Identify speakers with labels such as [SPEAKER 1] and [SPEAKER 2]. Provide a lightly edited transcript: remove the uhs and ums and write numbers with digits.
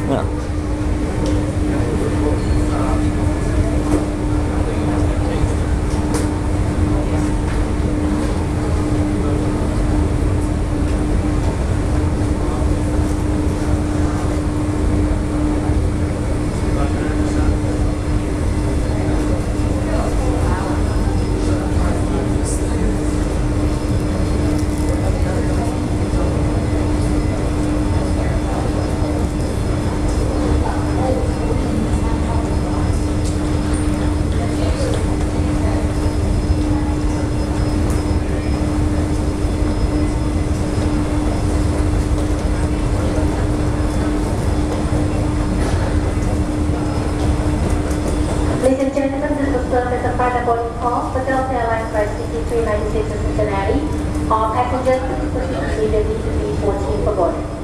[SPEAKER 1] Yeah.
[SPEAKER 2] Ladies and gentlemen, this was served as a final boarding call for Delta Airlines Flight CT396 to Cincinnati. All passengers please proceed immediately to B14 for boarding.